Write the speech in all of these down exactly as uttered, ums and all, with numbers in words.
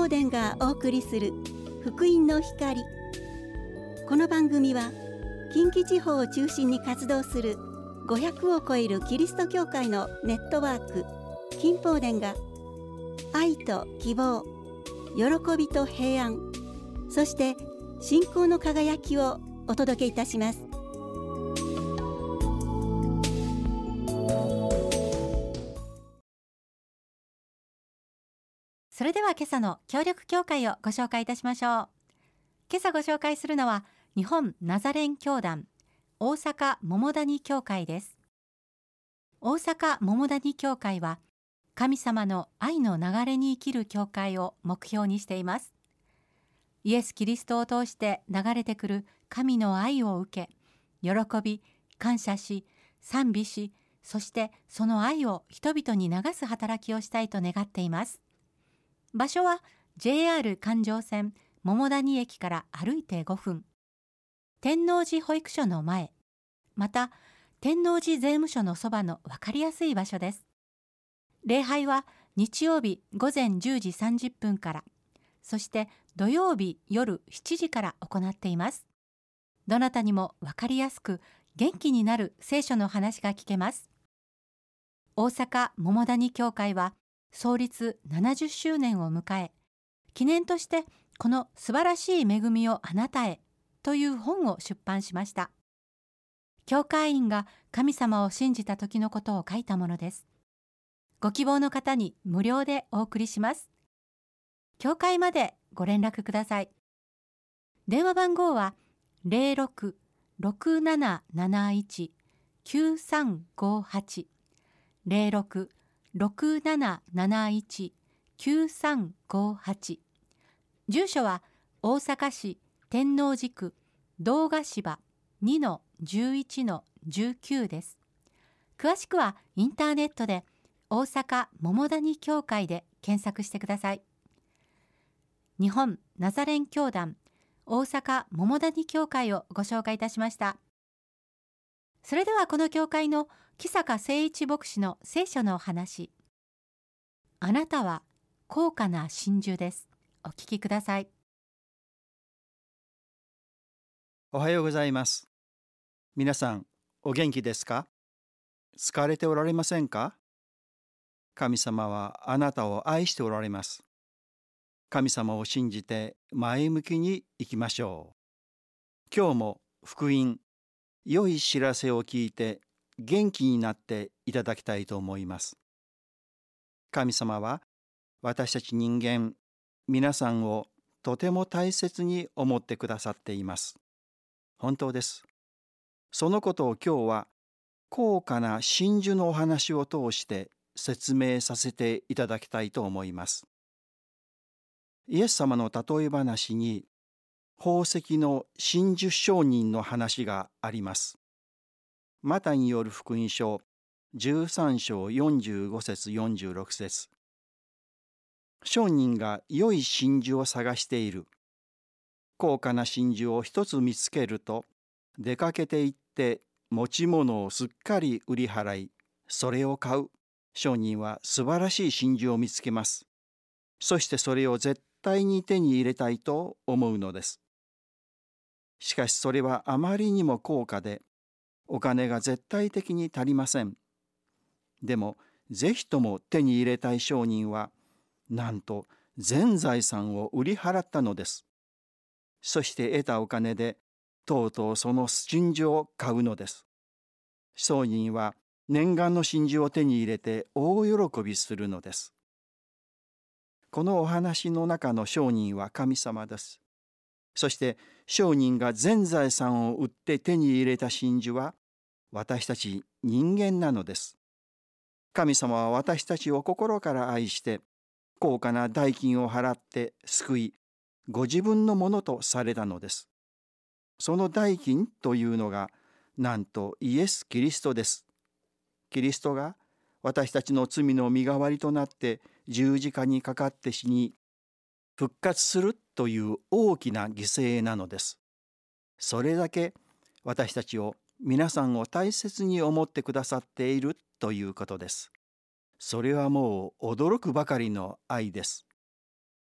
宝殿がお送りする福音の光。この番組は近畿地方を中心に活動するごひゃくを超えるキリスト教会のネットワーク金宝殿が愛と希望、喜びと平安、そして信仰の輝きをお届けいたします。 それでは今朝の協力教会をご紹介いたしましょう。今朝ご紹介するのは日本ナザレン教団大阪桃谷教会です。大阪桃谷教会は神様の愛の流れに生きる教会を目標にしています。イエス・キリストを通して流れてくる神の愛を受け、喜び、感謝し、賛美し、そしてその愛を人々に流す働きをしたいと願っています。場所は ジェイアール 環状線桃谷駅から歩いてごふん。天王寺保育所の前、また天王寺税務署のそばの分かりやすい場所です。礼拝は日曜日午前じゅうじさんじゅっぷんから、そして土曜日夜しちじから行っています。どなたにも分かりやすく元気になる聖書の話が聞けます。大阪桃谷教会は創立ななじゅっしゅうねんを迎え、記念としてこの素晴らしい恵みをあなたへという本を出版しました。教会員が神様を信じた時のことを書いたものです。ご希望の方に無料でお送りします。教会までご連絡ください。電話番号は ゼロろく ろくなななないち きゅうさんごはち ゼロろく ろくなななないち きゅうさんごはち。住所は大阪市天王寺区堂ヶ芝 にのじゅういちのじゅうきゅう です。詳しくはインターネットで大阪桃谷教会で検索してください。日本ナザレン教団大阪桃谷教会をご紹介いたしました。それではこの教会の木坂誠一牧師の聖書のお話。あなたは高価な真珠です。お聞きください。 おはようございます。皆さん、お元気ですか？疲れておられませんか？神様はあなたを愛しておられます。神様を信じて前向きに生きましょう。今日も福音、良い知らせを聞いて元気になっていただきたいと思います。神様は私たち人間、皆さんをとても大切に思ってくださっています。本当です。そのことを今日は高価な真珠のお話を通して説明させていただきたいと思います。イエス様の例え話に宝石の真珠商人の話があります。マタイによる福音書じゅうさんしょうよんじゅうごせつよんじゅうろくせつ。商人が良い真珠を探している。高価な真珠を一つ見つけると、出かけて行って持ち物をすっかり売り払い、それを買う。商人は素晴らしい真珠を見つけます。そしてそれを絶対に手に入れたいと思うのです。しかしそれはあまりにも高価で、お金が絶対的に足りません。でも、ぜひとも手に入れたい商人は、なんと全財産を売り払ったのです。そして得たお金で、とうとうその真珠を買うのです。商人は念願の真珠を手に入れて大喜びするのです。このお話の中の商人は神様です。そして商人が全財産を売って手に入れた真珠は私たち人間なのです。神様は私たちを心から愛して高価な代金を払って救い、ご自分のものとされたのです。その代金というのがなんとイエス・キリストです。キリストが私たちの罪の身代わりとなって十字架にかかって死に復活するという大きな犠牲なのです。それだけ私たちを皆さんを大切に思ってくださっているということです。それはもう驚くばかりの愛です。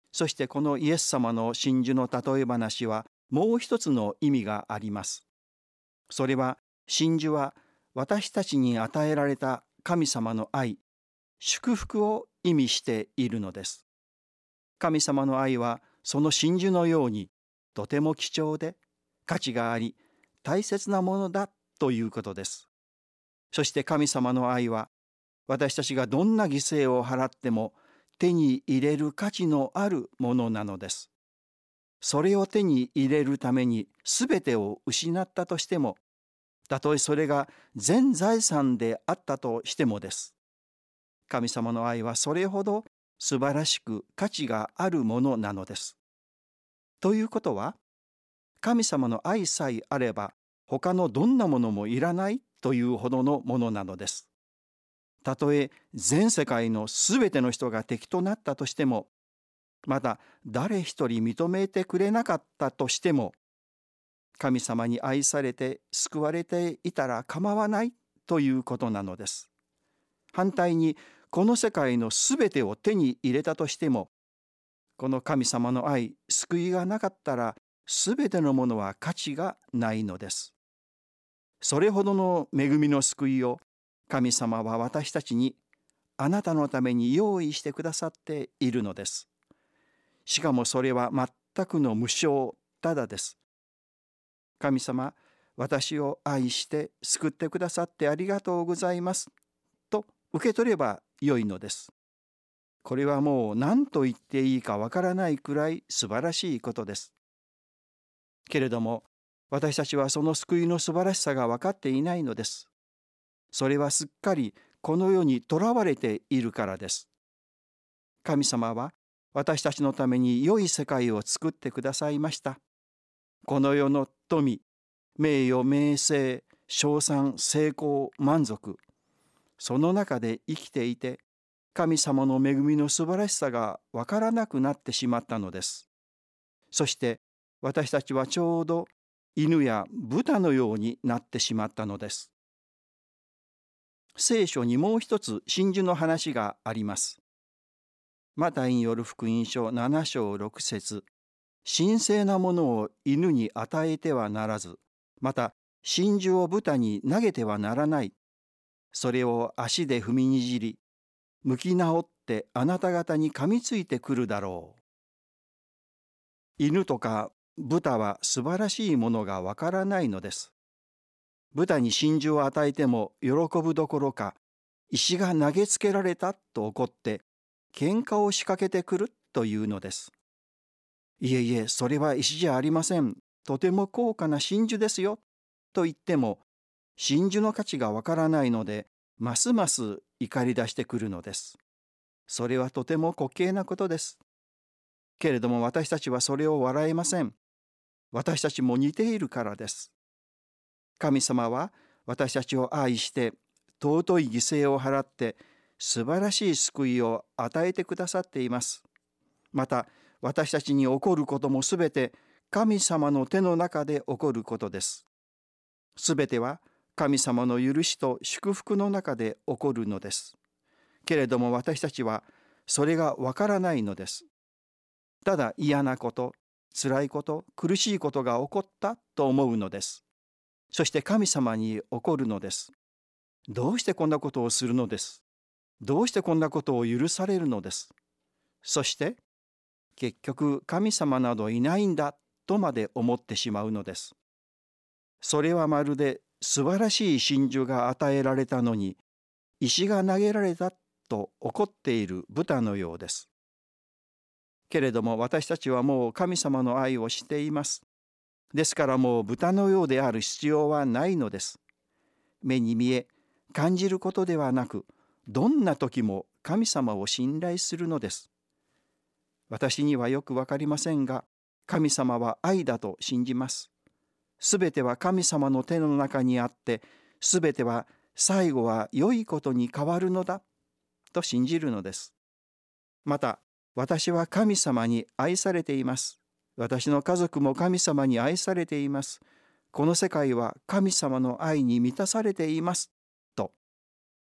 そしてこのイエス様の真珠の例え話はもう一つの意味があります。それは真珠は私たちに与えられた神様の愛、祝福を意味しているのです。神様の愛はその真珠のようにとても貴重で価値があり大切なものだということです。そして神様の愛は私たちがどんな犠牲を払っても手に入れる価値のあるものなのです。それを手に入れるために全てを失ったとしても、たとえそれが全財産であったとしてもです。神様の愛はそれほど素晴らしく価値があるものなのです。ということは、神様の愛さえあれば他のどんなものもいらないというほどのものなのです。たとえ全世界のすべての人が敵となったとしても、また誰一人認めてくれなかったとしても、神様に愛されて救われていたら構わないということなのです。反対にこの世界のすべてを手に入れたとしても、この神様の愛、救いがなかったらすべてのものは価値がないのです。それほどの恵みの救いを神様は私たちにあなたのために用意してくださっているのです。しかもそれは全くの無償、ただです。神様、私を愛して救ってくださってありがとうございますと受け取ればよいのです。これはもう何と言っていいかわからないくらい素晴らしいことです。けれども私たちはその救いの素晴らしさが分かっていないのです。それはすっかりこの世にとらわれているからです。神様は私たちのために良い世界を作ってくださいました。この世の富、名誉、名声、称賛、成功、満足、その中で生きていて、神様の恵みの素晴らしさがわからなくなってしまったのです。そして私たちはちょうど犬や豚のようになってしまったのです。聖書にもう一つ真珠の話があります。マタイによる福音書なな章ろく節、神聖なものを犬に与えてはならず、また真珠を豚に投げてはならない。それを足で踏みにじり、向き直ってあなた方に噛みついてくるだろう。犬とか豚は素晴らしいものがわからないのです。豚に真珠を与えても喜ぶどころか、石が投げつけられたと怒って喧嘩を仕掛けてくるというのです。いえいえ、それは石じゃありません。とても高価な真珠ですよ。と言っても、真珠の価値がわからないので、ますます怒り出してくるのです。それはとても滑稽なことです。けれども私たちはそれを笑えません。私たちも似ているからです。神様は私たちを愛して尊い犠牲を払って素晴らしい救いを与えてくださっています。また私たちに起こることもすべて神様の手の中で起こることです。すべては神様の許しと祝福の中で起こるのです。けれども私たちはそれがわからないのです。ただ嫌なこと、辛いこと、苦しいことが起こったと思うのです。そして神様に怒るのです。どうしてこんなことをするのです。どうしてこんなことを許されるのです。そして結局神様などいないんだとまで思ってしまうのです。それはまるで素晴らしい真珠が与えられたのに石が投げられたと怒っている豚のようです。けれども私たちはもう神様の愛をしています。ですからもう豚のようである必要はないのです。目に見え感じることではなく、どんな時も神様を信頼するのです。私にはよくわかりませんが、神様は愛だと信じます。すべては神様の手の中にあって、すべては最後は良いことに変わるのだと信じるのです。また、私は神様に愛されています。私の家族も神様に愛されています。この世界は神様の愛に満たされていますと、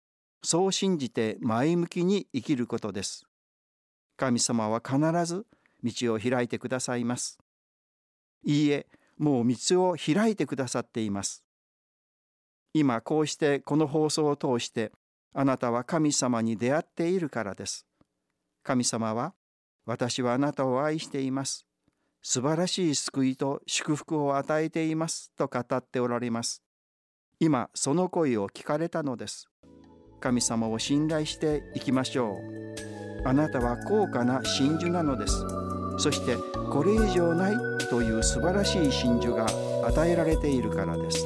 そう信じて前向きに生きることです。神様は必ず道を開いてくださいます。いいえ、もう道を開いてくださっています。今こうしてこの放送を通してあなたは神様に出会っているからです。神様は、私はあなたを愛しています。素晴らしい救いと祝福を与えていますと語っておられます。今その声を聞かれたのです。神様を信頼していきましょう。あなたは高価な真珠なのです。そしてこれ以上ないという素晴らしい真珠が与えられているからです。